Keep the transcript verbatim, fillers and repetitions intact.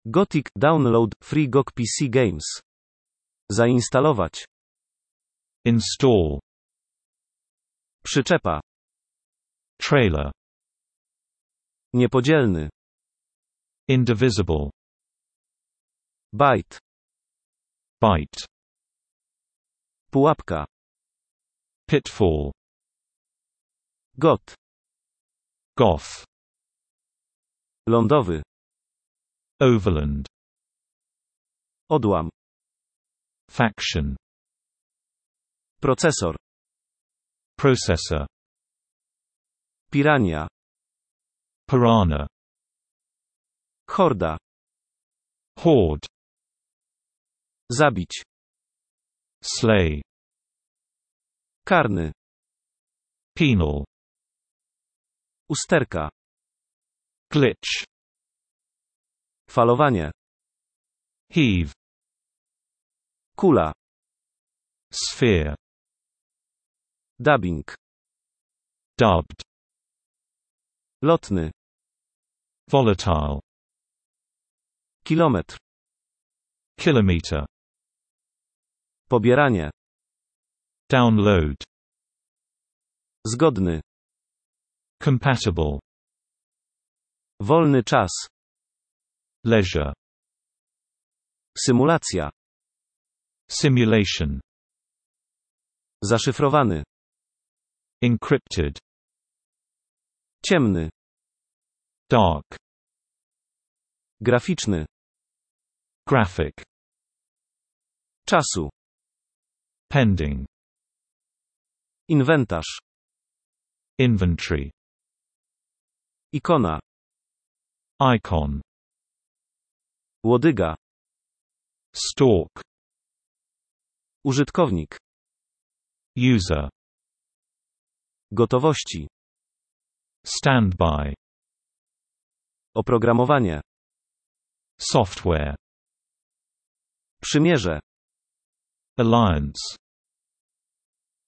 Gothic – download, free G O G P C Games. Zainstalować. Install. Przyczepa. Trailer. Niepodzielny. Indivisible. Byte. Byte. Pułapka. Pitfall. Goth. Goth. Lądowy. Overland. Odłam. Faction. Procesor. Processor. Pirania. Piranha. Horda. Horde. Zabić. Slay. Karny. Penal. Usterka. Glitch. Falowanie. Heave. Kula. Sphere. Dubbing. Dubbed. Lotny. Volatile. Kilometr. Kilometer. Pobieranie. Download. Zgodny. Compatible. Wolny czas. Leisure. Symulacja. Simulation. Zaszyfrowany. Encrypted. Ciemny. Dark. Graficzny. Graphic. Czasu. Pending. Inwentarz. Inventory. Ikona. Icon. Łodyga. Stalk. Użytkownik. User. Gotowości. Standby. Oprogramowanie. Software. Przymierze. Alliance.